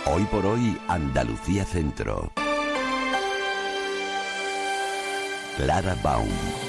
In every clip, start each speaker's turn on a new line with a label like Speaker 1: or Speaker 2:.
Speaker 1: Hoy por hoy, Andalucía Centro. Clara Baum.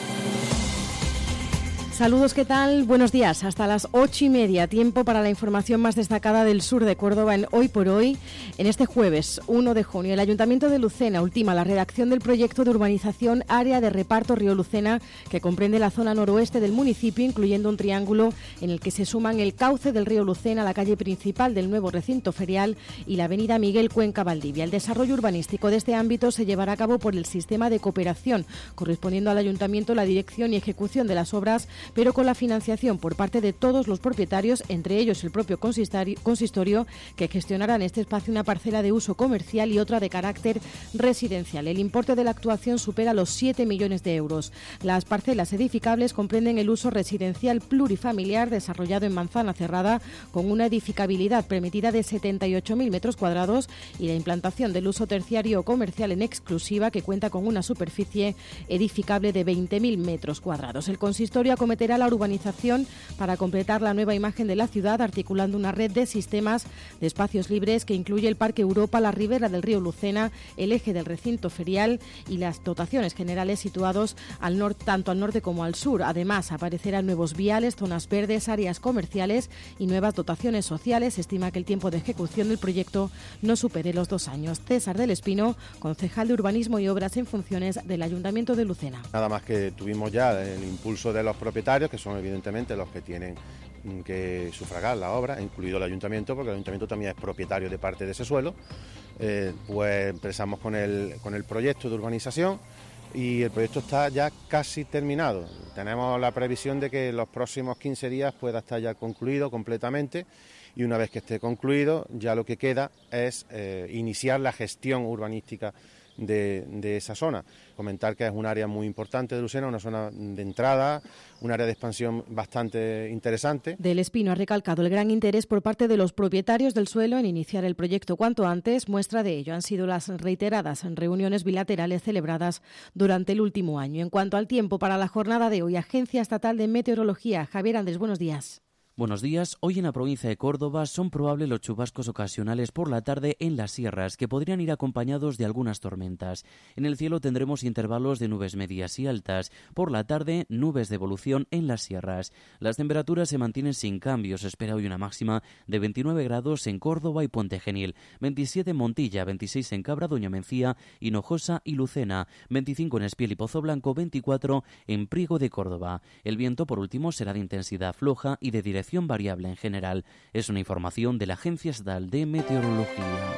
Speaker 2: Saludos, ¿qué tal? Buenos días. Hasta las 8:30, tiempo para la información más destacada del sur de Córdoba en Hoy por Hoy. En este jueves 1 de junio, el Ayuntamiento de Lucena ultima la redacción del proyecto de urbanización Área de Reparto Río Lucena, que comprende la zona noroeste del municipio, incluyendo un triángulo en el que se suman el cauce del río Lucena, la calle principal del nuevo recinto ferial y la avenida Miguel Cuenca Valdivia. El desarrollo urbanístico de este ámbito se llevará a cabo por el sistema de cooperación, correspondiendo al Ayuntamiento la dirección y ejecución de las obras, pero con la financiación por parte de todos los propietarios, entre ellos el propio consistorio, que gestionará en este espacio una parcela de uso comercial y otra de carácter residencial. El importe de la actuación supera los 7 millones de euros. Las parcelas edificables comprenden el uso residencial plurifamiliar desarrollado en Manzana Cerrada, con una edificabilidad permitida de 78.000 metros cuadrados, y la implantación del uso terciario o comercial en exclusiva, que cuenta con una superficie edificable de 20.000 metros cuadrados. El consistorio acometerá la urbanización para completar la nueva imagen de la ciudad, articulando una red de sistemas de espacios libres que incluye el Parque Europa, la ribera del río Lucena, el eje del recinto ferial y las dotaciones generales situados al norte, tanto al norte como al sur. Además, aparecerán nuevos viales, zonas verdes, áreas comerciales y nuevas dotaciones sociales. Se estima que el tiempo de ejecución del proyecto no supere los 2 años. César del Espino, concejal de Urbanismo y Obras en funciones del Ayuntamiento de Lucena.
Speaker 3: Nada más que tuvimos ya el impulso de los propietarios, que son evidentemente los que tienen que sufragar la obra, incluido el ayuntamiento, porque el ayuntamiento también es propietario de parte de ese suelo. Pues empezamos con el proyecto de urbanización y el proyecto está ya casi terminado. Tenemos la previsión de que en los próximos 15 días pueda estar ya concluido completamente, y una vez que esté concluido ya lo que queda es iniciar la gestión urbanística de esa zona. Comentar que es un área muy importante de Lucena, una zona de entrada, un área de expansión bastante interesante.
Speaker 2: Del Espino ha recalcado el gran interés por parte de los propietarios del suelo en iniciar el proyecto cuanto antes. Muestra de ello han sido las reiteradas reuniones bilaterales celebradas durante el último año. En cuanto al tiempo para la jornada de hoy, Agencia Estatal de Meteorología. Javier Andrés, buenos días.
Speaker 4: Buenos días. Hoy en la provincia de Córdoba son probables los chubascos ocasionales por la tarde en las sierras, que podrían ir acompañados de algunas tormentas. En el cielo tendremos intervalos de nubes medias y altas. Por la tarde, nubes de evolución en las sierras. Las temperaturas se mantienen sin cambios. Se espera hoy una máxima de 29 grados en Córdoba y Puente Genil, 27 en Montilla, 26 en Cabra, Doña Mencía, Hinojosa y Lucena, 25 en Espiel y Pozo Blanco, 24 en Priego de Córdoba. El viento, por último, será de intensidad floja y de dirección variable en general. Es una información de la Agencia Estatal de Meteorología.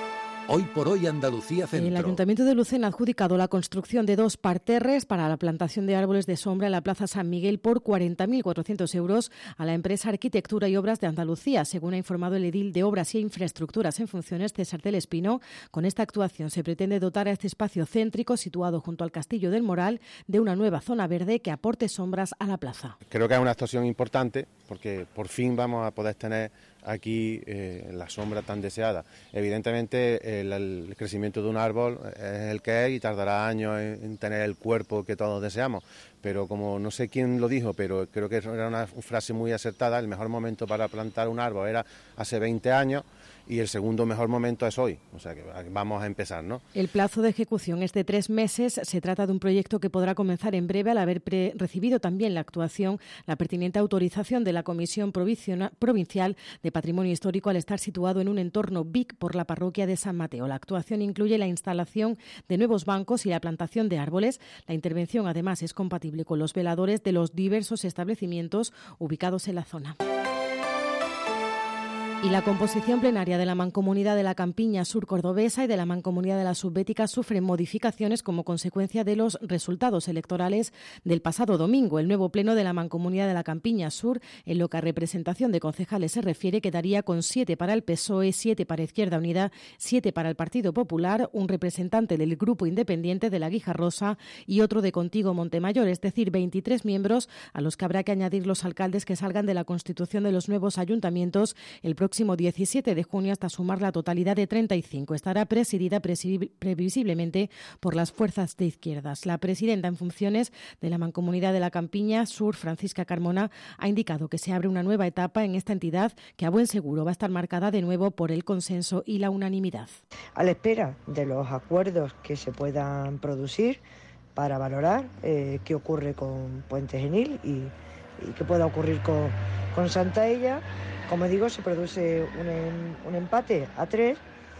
Speaker 1: Hoy por hoy, Andalucía Centro.
Speaker 2: El Ayuntamiento de Lucena ha adjudicado la construcción de 2 parterres para la plantación de árboles de sombra en la Plaza San Miguel por 40.400 euros a la empresa Arquitectura y Obras de Andalucía, según ha informado el edil de Obras y Infraestructuras en funciones, César del Espino. Con esta actuación se pretende dotar a este espacio céntrico, situado junto al Castillo del Moral, de una nueva zona verde que aporte sombras a la plaza.
Speaker 3: Creo que es una actuación importante, porque por fin vamos a poder tener aquí la sombra tan deseada. Evidentemente el crecimiento de un árbol es el que es y tardará años en tener el cuerpo que todos deseamos, pero como no sé quién lo dijo, pero creo que era una frase muy acertada, el mejor momento para plantar un árbol era hace 20 años y el segundo mejor momento es hoy, o sea que vamos a empezar, ¿no?
Speaker 2: El plazo de ejecución es de 3 meses. Se trata de un proyecto que podrá comenzar en breve al haber recibido también la pertinente autorización de la Comisión Provincial de Patrimonio Histórico, al estar situado en un entorno BIC por la parroquia de San Mateo. La actuación incluye la instalación de nuevos bancos y la plantación de árboles. La intervención, además, es compatible con los veladores de los diversos establecimientos ubicados en la zona. Y la composición plenaria de la Mancomunidad de la Campiña Sur Cordobesa y de la Mancomunidad de la Subbética sufren modificaciones como consecuencia de los resultados electorales del pasado domingo. El nuevo pleno de la Mancomunidad de la Campiña Sur, en lo que a representación de concejales se refiere, quedaría con 7 para el PSOE, 7 para Izquierda Unida, 7 para el Partido Popular, un representante del Grupo Independiente de la Guijarrosa y otro de Contigo Montemayor, es decir, 23 miembros a los que habrá que añadir los alcaldes que salgan de la constitución de los nuevos ayuntamientos el próximo próximo 17 de junio hasta sumar la totalidad de 35. Estará presidida previsiblemente por las fuerzas de izquierdas. La presidenta en funciones de la Mancomunidad de la Campiña Sur, Francisca Carmona, ha indicado que se abre una nueva etapa en esta entidad que a buen seguro va a estar marcada de nuevo por el consenso y la unanimidad.
Speaker 5: A la espera de los acuerdos que se puedan producir para valorar qué ocurre con Puente Genil y qué pueda ocurrir con Santaella, como digo, se produce un empate a 3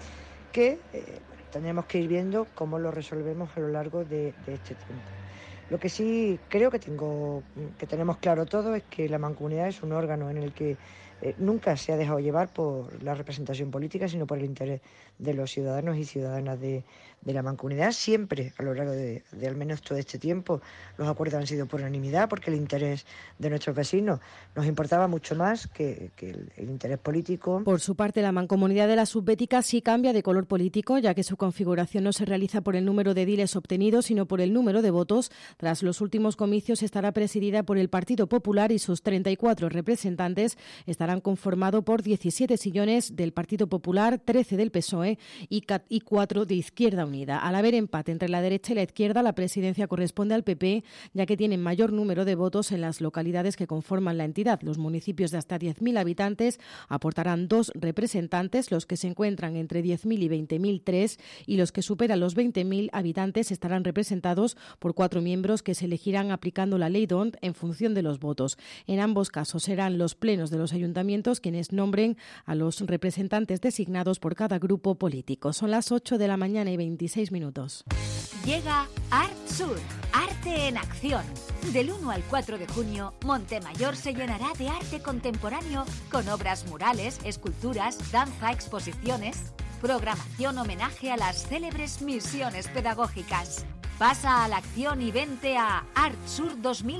Speaker 5: que tendremos que ir viendo cómo lo resolvemos a lo largo de este tiempo. Lo que sí creo que tenemos claro todo es que la Mancomunidad es un órgano en el que nunca se ha dejado llevar por la representación política, sino por el interés de los ciudadanos y ciudadanas de la Mancomunidad. Siempre, a lo largo de al menos todo este tiempo, los acuerdos han sido por unanimidad, porque el interés de nuestros vecinos nos importaba mucho más que el interés político.
Speaker 2: Por su parte, la Mancomunidad de la Subbética sí cambia de color político, ya que su configuración no se realiza por el número de ediles obtenidos, sino por el número de votos. Tras los últimos comicios, estará presidida por el Partido Popular y sus 34 representantes estarán conformados por 17 sillones del Partido Popular, 13 del PSOE y 4 de Izquierda Unida. Al haber empate entre la derecha y la izquierda, la presidencia corresponde al PP, ya que tienen mayor número de votos en las localidades que conforman la entidad. Los municipios de hasta 10.000 habitantes aportarán 2 representantes, los que se encuentran entre 10.000 y 20.000, 3, y los que superan los 20.000 habitantes estarán representados por 4 miembros que se elegirán aplicando la ley D'Hondt en función de los votos. En ambos casos serán los plenos de los ayuntamientos quienes nombren a los representantes designados por cada grupo político. Son las 8 de la mañana y 26 minutos.
Speaker 6: Llega Art Sur, Arte en Acción. Del 1 al 4 de junio, Montemayor se llenará de arte contemporáneo con obras murales, esculturas, danza, exposiciones, programación homenaje a las célebres misiones pedagógicas. Pasa a la acción y vente a Art Sur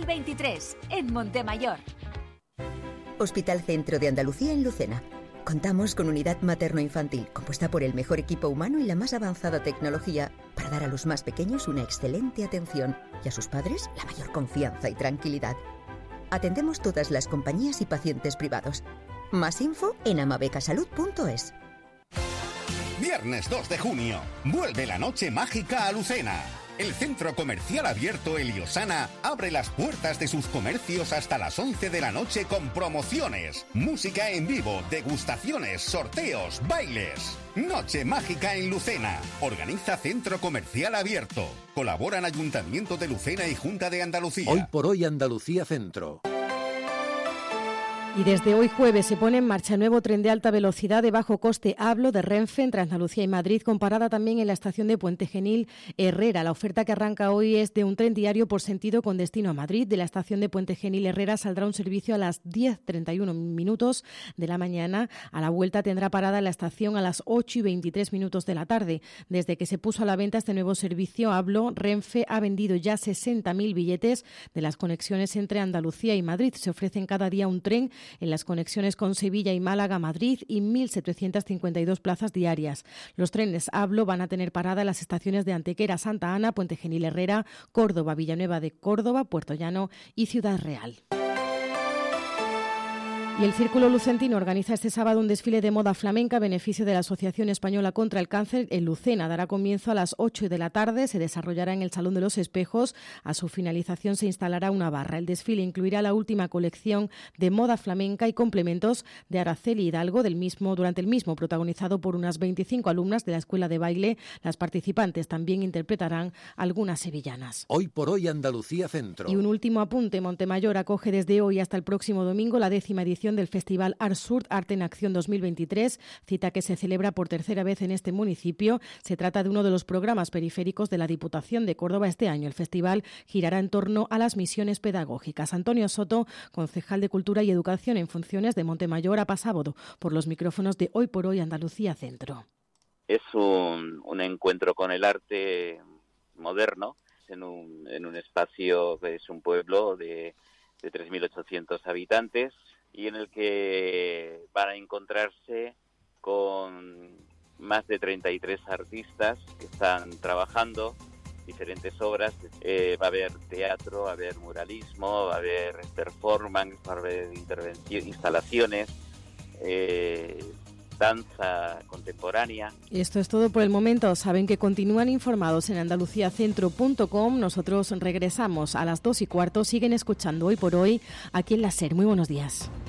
Speaker 6: 2023 en Montemayor.
Speaker 7: Hospital Centro de Andalucía en Lucena. Contamos con unidad materno-infantil compuesta por el mejor equipo humano y la más avanzada tecnología para dar a los más pequeños una excelente atención y a sus padres la mayor confianza y tranquilidad. Atendemos todas las compañías y pacientes privados. Más info en amabecasalud.es.
Speaker 8: Viernes 2 de junio, vuelve la noche mágica a Lucena. El Centro Comercial Abierto Eliosana abre las puertas de sus comercios hasta las 11 de la noche con promociones, música en vivo, degustaciones, sorteos, bailes. Noche mágica en Lucena. Organiza Centro Comercial Abierto. Colaboran Ayuntamiento de Lucena y Junta de Andalucía.
Speaker 1: Hoy por hoy Andalucía Centro.
Speaker 2: Y desde hoy jueves se pone en marcha el nuevo tren de alta velocidad de bajo coste Hablo de Renfe entre Andalucía y Madrid, con parada también en la estación de Puente Genil Herrera. La oferta que arranca hoy es de un tren diario por sentido con destino a Madrid. De la estación de Puente Genil Herrera saldrá un servicio a las 10:31 minutos de la mañana. A la vuelta tendrá parada en la estación a las 8:23 minutos de la tarde. Desde que se puso a la venta este nuevo servicio, Hablo, Renfe ha vendido ya 60.000 billetes de las conexiones entre Andalucía y Madrid. Se ofrecen cada día un tren en las conexiones con Sevilla y Málaga, Madrid, y 1.752 plazas diarias. Los trenes Hablo van a tener parada en las estaciones de Antequera, Santa Ana, Puente Genil Herrera, Córdoba, Villanueva de Córdoba, Puerto Llano y Ciudad Real. Y el Círculo Lucentino organiza este sábado un desfile de moda flamenca a beneficio de la Asociación Española contra el Cáncer en Lucena. Dará comienzo a las 8 de la tarde, se desarrollará en el Salón de los Espejos. A su finalización se instalará una barra. El desfile incluirá la última colección de moda flamenca y complementos de Araceli Hidalgo durante el mismo, protagonizado por unas 25 alumnas de la Escuela de Baile. Las participantes también interpretarán algunas sevillanas.
Speaker 1: Hoy por hoy Andalucía Centro.
Speaker 2: Y un último apunte, Montemayor acoge desde hoy hasta el próximo domingo la 10ª edición del Festival Art Sur, Arte en Acción 2023, cita que se celebra por tercera vez en este municipio. Se trata de uno de los programas periféricos de la Diputación de Córdoba este año. El festival girará en torno a las misiones pedagógicas. Antonio Soto, concejal de Cultura y Educación en funciones de Montemayor, ha pasado por los micrófonos de Hoy por Hoy Andalucía Centro.
Speaker 9: Es un encuentro con el arte moderno en un espacio que es un pueblo de 3.800 habitantes, y en el que van a encontrarse con más de 33 artistas que están trabajando diferentes obras. Va a haber teatro, va a haber muralismo, va a haber performance, va a haber instalaciones, danza contemporánea.
Speaker 2: Y esto es todo por el momento. Saben que continúan informados en andaluciacentro.com. Nosotros regresamos a las 2:15. Siguen escuchando Hoy por Hoy aquí en la SER. Muy buenos días.